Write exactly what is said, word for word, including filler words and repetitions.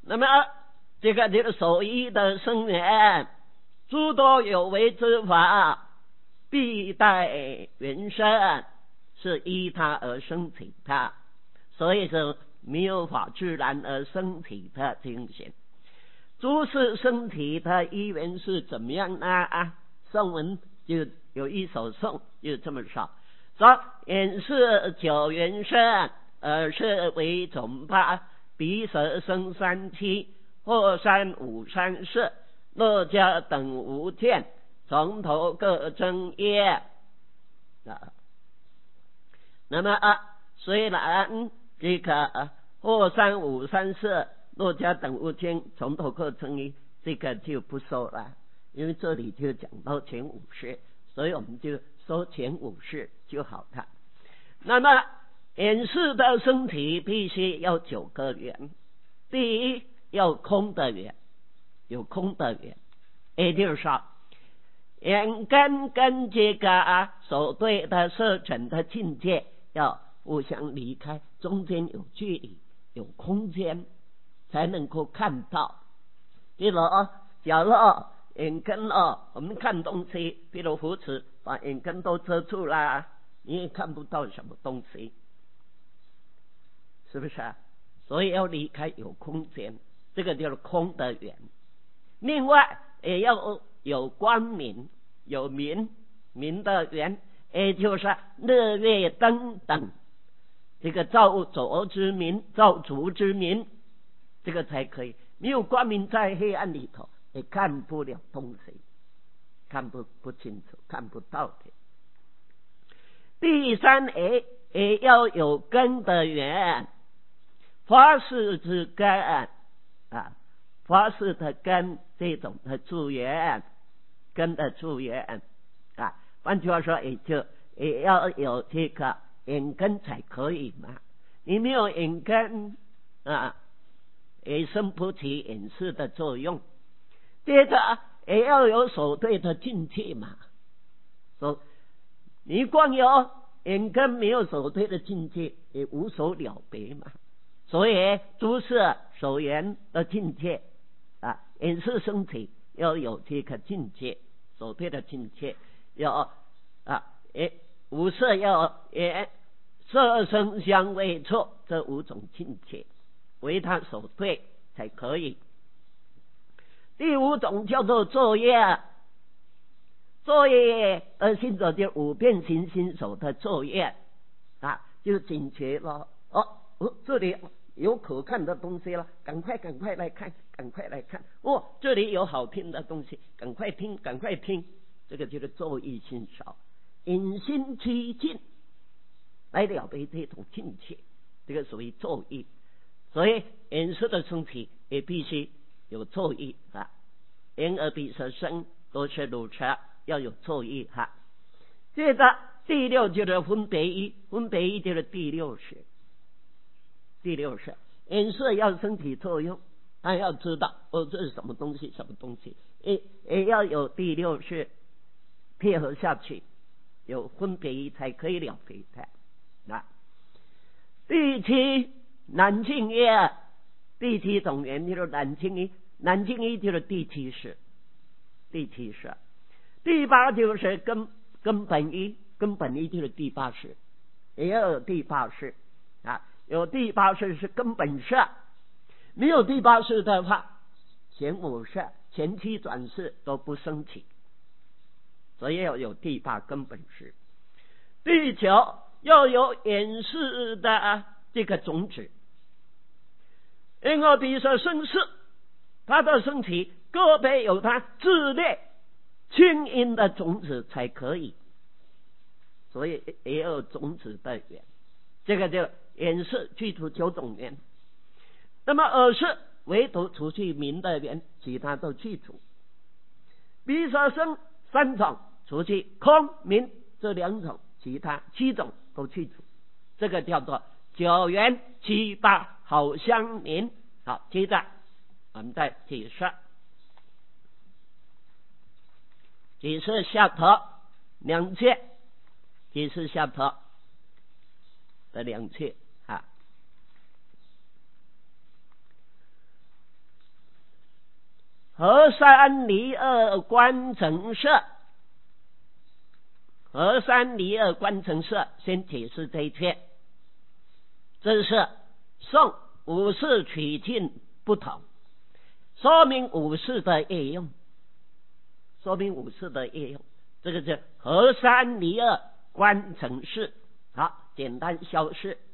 那么这个这个守一的生源，诸多有为之法，必待原生，是依他而生起他，所以说没有法自然而生起的精神。诸事生体的依缘是怎么样呢？啊，圣文就有一首颂就这么说：说眼是九原生，耳是为种八，鼻舌生三七，或三五三四，乐家等无见，从头各增一。啊，那么啊，虽然这个或三五三四，乐家等无见，从头各增一，这个就不说了，因为这里就讲到前五事，所以我们就说前五事就好了。那么眼识的身体必须要九个缘，第一要空的缘，有空的缘，也就是说眼根跟这个啊所对的色尘的境界要互相离开，中间有距离，有空间，才能够看到。比如假如眼根哦，我们看东西，比如扶持把眼根都遮住了，你也看不到什么东西，是不是啊？所以要离开有空间，这个就是空的缘。另外也要有光明，有明明的缘，也就是日月灯等，这个照左之明，照足之明，这个才可以。没有光明，在黑暗里头也看不了东西，看不不清楚，看不到的。第三也也要有根的缘，法事之根啊，法事的根，这种的助缘，根的助缘啊。换句话说，也就也要有这个眼根才可以嘛。你没有眼根啊，也生不起眼识的作用。接着也要有所对的境界嘛。说你光有眼根没有所对的境界，也无所了别嘛。所以诸事所缘的境界啊，眼识升起要有这个境界，所对的境界要啊，也五色要也色声香味触这五种境界为它所对才可以。第五种叫做作业，作业而行者就五遍行心手的作业啊，就警觉了。哦，哦，这里有可看的东西了，赶快赶快来看，赶快来看。哦，这里有好听的东西，赶快听，赶快听。这个就是作意心手，引心趋近来了别这种境界，这个属于作意。所以眼识的升起也必须有作意啊，眼耳鼻舌身都是如此，要有作意哈。接着第六就是分别意，分别意就是第六识。第六识眼识要升起作用，他要知道哦这是什么东西什么东西，也也要有第六识配合下去，有分别意才可以了别它啊。第七南境业，第七种缘就是南境业，南境业就是第七识，第七识。第八就是根根本一，根本一就是第八识，也要有第八识啊。有第八识是根本识，没有第八识的话，前五识、前七转识都不升起，所以要有第八根本识。第九要有眼识的这个种子，眼耳鼻舌身识，它的升起个别有它自列清音的种子才可以，所以也有种子的缘。这个就眼识去除九种缘，那么耳识唯独除去明的缘，其他都去除。鼻舌身三种除去空明这两种，其他七种都去除，这个叫做九缘七八好相邻。好，接着我们再解释，解释下头两切，解释下头的两切啊。 河山离二关城社，河山离二关城社，先解释这一篇。这是宋武士取径不同，说明武士的业用，说明武士的业用。这个是河山离二关城社。好，简单消失。